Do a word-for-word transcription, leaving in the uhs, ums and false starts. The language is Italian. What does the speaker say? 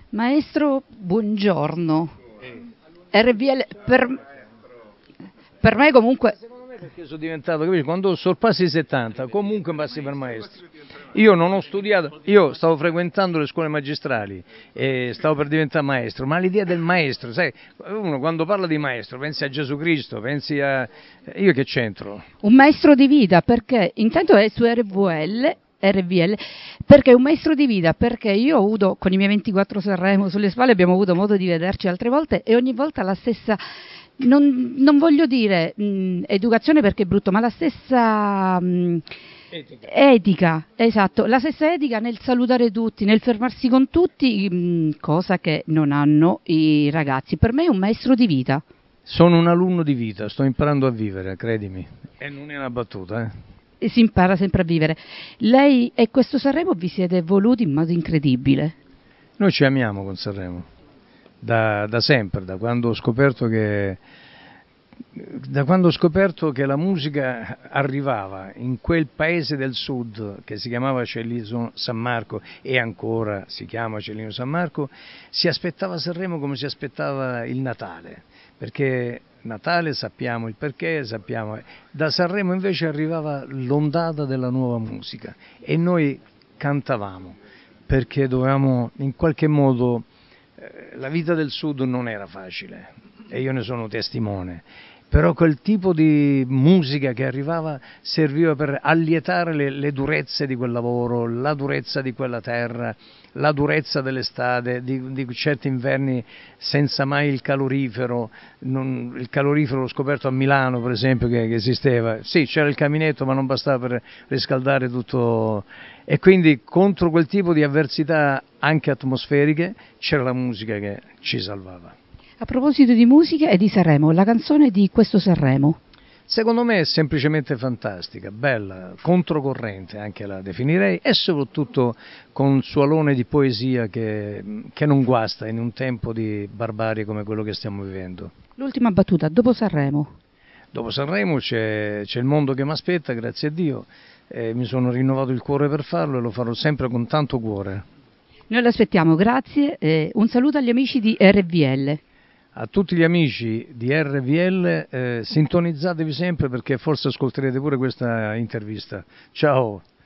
Maestro, buongiorno. R V L per, per me comunque... Secondo me perché sono diventato, capisci, quando sorpassi i settanta comunque passi per maestro. Io non ho studiato, io stavo frequentando le scuole magistrali e stavo per diventare maestro, ma l'idea del maestro, sai, uno quando parla di maestro pensi a Gesù Cristo, pensi a... io che c'entro? Un maestro di vita, perché intanto è su R V L, R V L, perché è un maestro di vita, perché io ho avuto, con i miei ventiquattro Sanremo sulle spalle, abbiamo avuto modo di vederci altre volte e ogni volta la stessa, non, non voglio dire mh, educazione perché è brutto, ma la stessa... Mh, Etica. etica, esatto, la stessa etica nel salutare tutti, nel fermarsi con tutti, mh, cosa che non hanno i ragazzi. Per me è un maestro di vita. Sono un alunno di vita, sto imparando a vivere, credimi, e non è una battuta, eh. E si impara sempre a vivere. Lei e questo Sanremo vi siete evoluti in modo incredibile. Noi ci amiamo con Sanremo, da, da sempre, da quando ho scoperto che... Da quando ho scoperto che la musica arrivava in quel paese del sud che si chiamava Cellino San Marco e ancora si chiama Cellino San Marco, si aspettava Sanremo come si aspettava il Natale, perché Natale sappiamo il perché, sappiamo... da Sanremo invece arrivava l'ondata della nuova musica e noi cantavamo perché dovevamo in qualche modo... La vita del sud non era facile e io ne sono testimone, però quel tipo di musica che arrivava serviva per allietare le, le durezze di quel lavoro, la durezza di quella terra, la durezza dell'estate, di, di certi inverni senza mai il calorifero. Non, il calorifero l'ho scoperto a Milano per esempio che, che esisteva, sì c'era il caminetto ma non bastava per riscaldare tutto, e quindi contro quel tipo di avversità anche atmosferiche c'era la musica che ci salvava. A proposito di musica e di Sanremo, la canzone di questo Sanremo? Secondo me è semplicemente fantastica, bella, controcorrente anche la definirei, e soprattutto con un suo alone di poesia che, che non guasta in un tempo di barbarie come quello che stiamo vivendo. L'ultima battuta, dopo Sanremo? Dopo Sanremo c'è, c'è il mondo che mi aspetta, grazie a Dio, e mi sono rinnovato il cuore per farlo e lo farò sempre con tanto cuore. Noi l'aspettiamo, grazie, e un saluto agli amici di R V L. A tutti gli amici di R V L, eh, sintonizzatevi sempre perché forse ascolterete pure questa intervista. Ciao!